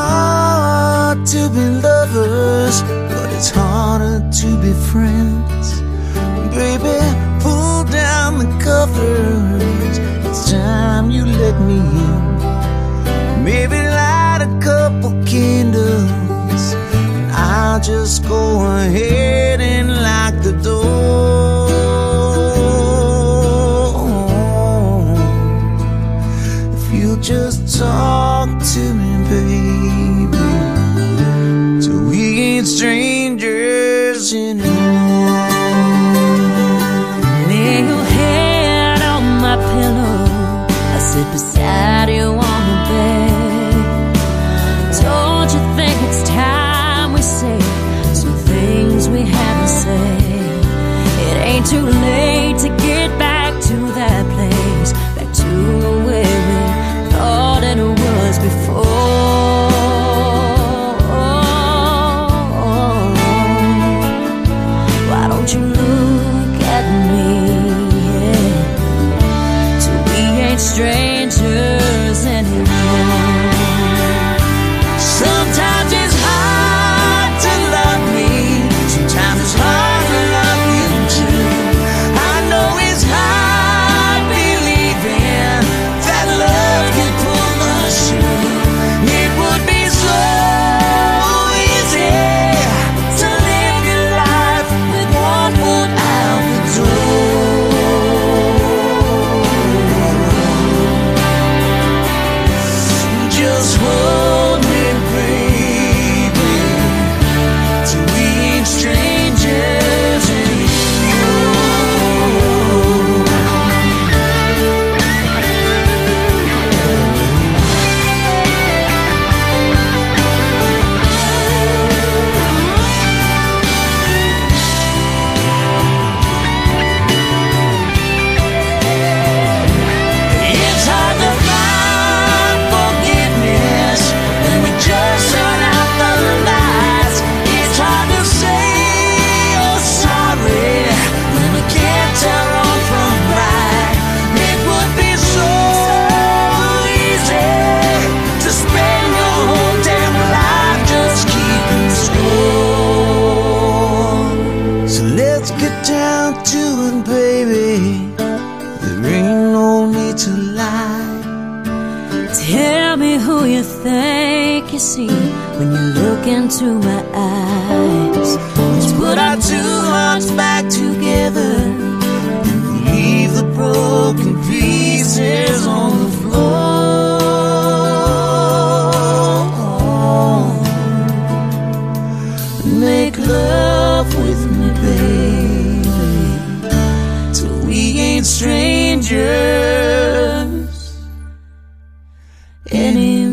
hard to be lovers, but it's harder to be friends. Baby, pull down the covers, it's time you let me in. Maybe light a couple candles, and I'll just go ahead and lock the door. If you just talk to me, baby, till we ain't strangers anymore. Lay your head on my pillow, I sit beside you on the bed. Don't you think it's time we say some things we haven't said? It ain't too late to get back to that place, back to where we thought it was before. Why don't you look at me, yeah, till we ain't strangers anymore. Sometimes it's hard to love me, sometimes it's hard to love you too. I know it's hard believing that love can pull us through. It would be so easy to live your life with one foot out the door. Just hold me, baby, till we ain't strangers anymore. It's hard to find forgiveness when we just turn out the lights. It's hard to say you're sorry when we can't tell wrong from right. It would be so easy to spend your whole damn life just keeping score. So let's get down to it, baby. There ain't no need to lie. Tell me who you think you see when you look into my eyes. Let's put our two hearts back together and leave the broken pieces on the floor. Make love with me, baby, till we ain't strangers anymore.